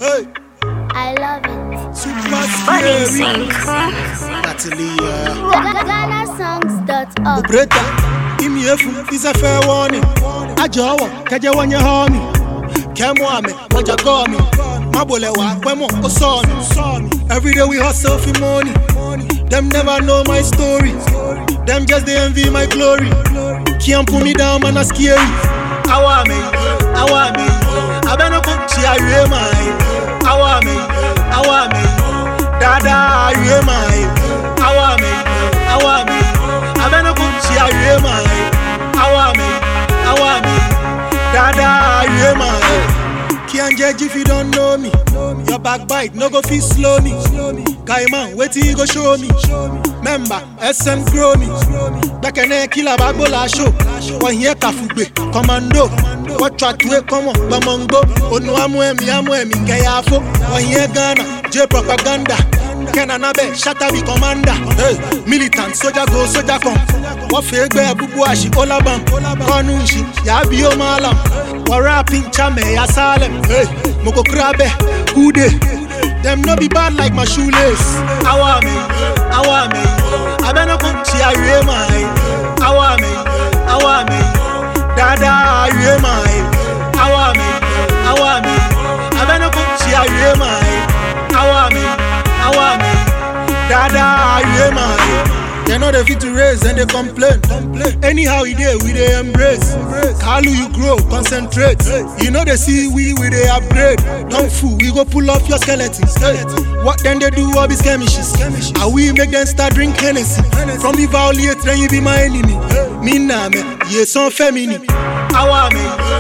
Hey, I love it. super scary. Natalie, GhanaSongs.org. Breta, imiefu is a fair warning. Ajawa, kaja wanya hami. Kemwame, waja gomi. Mabolewa, kwemo, osoni. Every day we hustle for money. Them never know my story. Them just they envy my glory. Can't put me down, man, I'm scary. Awame. I better put you my. Awame. Dada, you my. Awame. I better put you my. Awame. Dada, you my. Can't judge if you don't know me. Your backbite no go fit slow me. Guy man, wait till you go show me. Member, SM grow me. Back and then kill a bagbola show. One here kafugbe, commando. What try to come on, Bamongo. Ono amwemi, Kayafo. One here Ghana, J propaganda. Kenanabe, Shatabi commander. Hey, militant, soldier go, soldier come. What fake bear, Bubuashi, Olabam, Konushi, Yabio Malam. What rapping, Chame, Asalem. Hey, Moko Krabe, who dey? Them no be bad like my shoelace. Awame. I better put you my. Awame. Dada, you my. Awame. I better put you my. Awame. Dada, you my. They know they fit to raise and they complain. Anyhow we dey embrace. Kalu you grow, concentrate. You know they see we dey upgrade. Don't fool, we go pull off your skeletons. What then they do all these chemishes? How we make them start drink Hennessy? From me violate, then you be my enemy. Me nah me, yeah some feminine. Awame.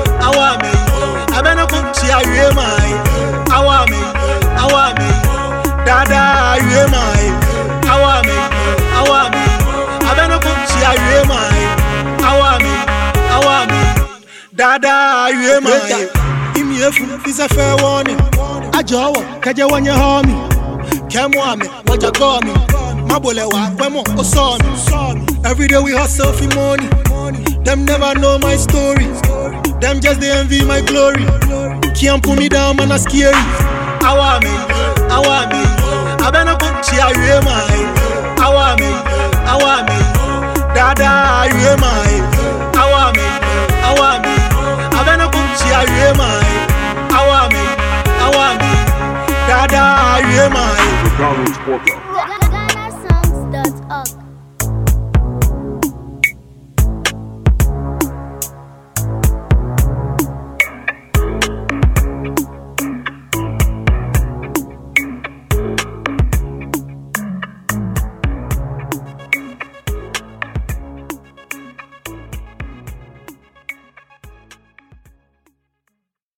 I better put you my. Awame. Dada, you my. Awame. I better put you my. Awame. Dada, you my. Imiefu is a fair warning. Ajawa, kaja wanya hami. Kemwame, waja gomi. Mabolewa, kwemo, osoni. Every day we hustle for money. Them never know my story. Them just they envy my glory. Can't put me down, man, I'm scary. Awame. I better put you my. Awame. Dada, you my. Awame. I better put you my. Awame. Dada, you my. The Donald's Porter.